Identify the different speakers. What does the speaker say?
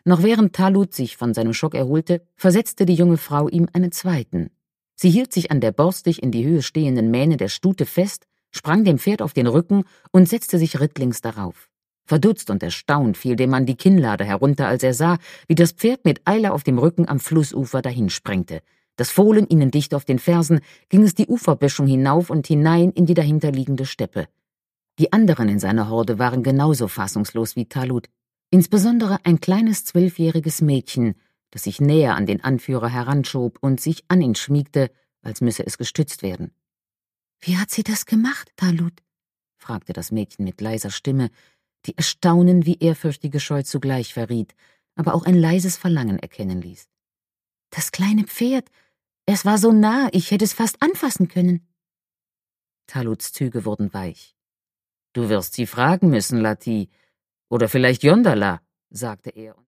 Speaker 1: Noch während Talut sich von seinem Schock erholte, versetzte die junge Frau ihm einen zweiten. Sie hielt sich an der borstig in die Höhe stehenden Mähne der Stute fest, sprang dem Pferd auf den Rücken und setzte sich rittlings darauf. Verdutzt und erstaunt fiel dem Mann die Kinnlade herunter, als er sah, wie das Pferd mit Eile auf dem Rücken am Flussufer dahinsprengte. Das Fohlen ihnen dicht auf den Fersen, ging es die Uferböschung hinauf und hinein in die dahinterliegende Steppe. Die anderen in seiner Horde waren genauso fassungslos wie Talut, insbesondere ein kleines 12-jähriges Mädchen, das sich näher an den Anführer heranschob und sich an ihn schmiegte, als müsse es gestützt werden. »Wie hat sie das gemacht, Talut?« fragte das Mädchen mit leiser Stimme, die Erstaunen wie ehrfürchtige Scheu zugleich verriet, aber auch ein leises Verlangen erkennen ließ. »Das kleine Pferd, es war so nah, ich hätte es fast anfassen können.« Taluts Züge wurden weich. »Du wirst sie fragen müssen, Lati, oder vielleicht Jondala«, sagte er.